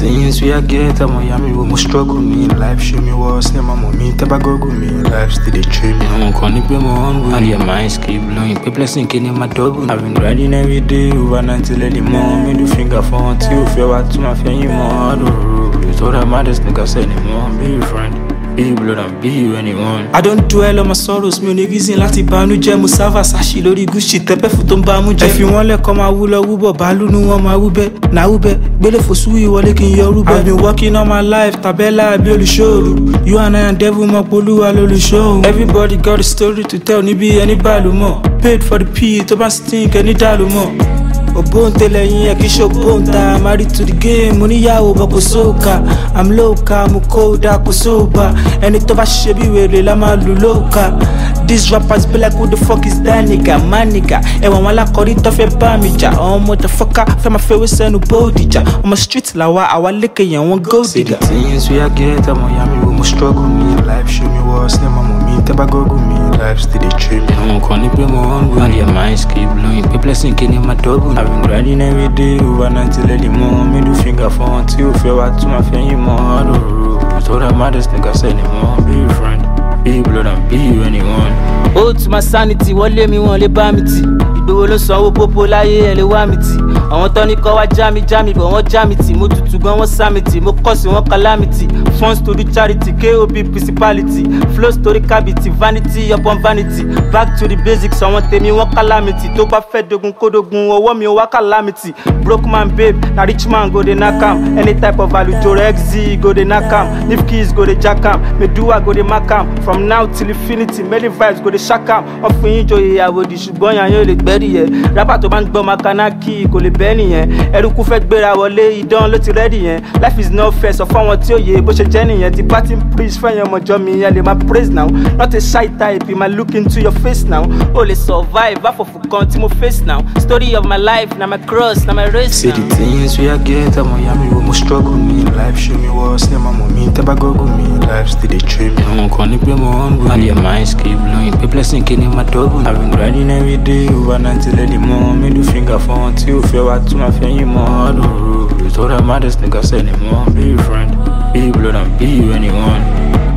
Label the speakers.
Speaker 1: things we I get, I'm a yummy, we must struggle me in life. Show me what's name, I'm on me, tabago me in life, still they treat me. I'm gonna be my own way. And your minds keep blowing, people sinking in my double. I've been riding every day, overnight till any more. Middle finger for until feel out to my family more. You told her maddest niggas anymore, be your friend. Be blood and be you anyone. I don't dwell on my sorrows, me only reason láti bànújẹ́. Mo sáfà sáṣì lórí Gucci, tẹ́pẹ́ fún tó ń bá mú jẹ́. Ẹ fi wọ́n lẹ́kọ̀ọ́ máa wú lọ wúbọ̀, bàálù ni wọ́n máa wúbẹ́. Náà wúbẹ́, gbélé fòsú ìwọlé kí n yọ rúbẹ́. I've been working on my life, tàbẹ́lá bí olùṣòro. You and I and devil mọ̀ polúwa lolùṣòro. Everybody got a story to tell, níbi ẹni bàálù mọ̀. Paid for the pee, tó bá stink ẹni dàlú mọ̀. Obonte yin kì í ṣe obonta. Married to the game, mo níyàwó bọ̀ kò sóòkà. I'm local, mo kódà kò sóòbà. Ẹni tó bá ṣe bí wèrè la máa lù lóòkà. These rappers be like, who the fuck is that nigga, my nigga? Ẹ̀wọ̀n wọn alákọ̀rí tó fẹ́ bá mi jà. Àwọn motherfucker fẹ́ máa fẹ́ wé sẹ́nu bóòdìjà. Ọmọ street làwa, àwa lékè yẹn wọ́n gold digger. See the things we I get, I'm a yummy, we must struggle me in life. Show me what's name, I'm on me, tabago me in life, still they treat me. I'm gonna be my own way. And your minds keep blowing, people sinking in my double. I've been riding every day, overnight till any more. Middle finger for until feel out to my family more. You told her maddest niggas anymore, be your friend. Be blood and be you anyone.
Speaker 2: Oh, to my sanity, wọ́n lé mi wọ́n lé bá mi tì. Ìgbòho ló sanwó pópó láyé ẹ̀ lè wá mi tì. Àwọn tó ní kọ́ wá já mi bọ̀ wọ́n já mi tì. Mo tutù gan wọ́n sá mi tì. Mo kọ́ sí wọn calamity. Funds to the charity, KOB principality. Flow story cavity, vanity upon vanity. Back to the basics, àwọn tèmi wọ́n calamity. Tó bá fẹ́ dogun kó dogun, ọwọ́ mi ò wá calamity. Broke man babe, na rich man go dey knack am. Any type of value, Jore XZ go dey knack am. Nif keys go dey jack am. Meduwa go dey mark am. From now till infinity, many vibes go dey shack am. Ọ̀fun yín joyè àwòdì ṣùgbọ́n yàn yóò lè gbẹ́rì yẹn. Rapper tó bá ń gbọ́ makanaki kò lè bẹ́ẹ̀ nìyẹn. Ẹrúkú fẹ́ gbéra wọlé idán ló ti rẹ́dì yẹn. Life is not fair, sọ fún àwọn tí ó yẹ bó ṣe jẹ́ nìyẹn. Ti bá ti ń preach fẹ́yàn ọmọjọ́ mi yẹn lè máa praise now. Not a shy type, be my look into your face now. O lè survive, àfọ̀fù kan tí mo face now. Story of my life, na my cross, na my race now.
Speaker 1: See the things we I get, I'm a yummy, we must struggle me in life. Show me what's name, I'm on me, tabago me in life, still they treat me. I'm gonna be my own way. And your minds keep blowing, people sinking in my double. I've been riding every day, overnight till any more. Middle finger for until feel out to my family more. You told her maddest niggas anymore, be your friend. Be blood and be you anyone.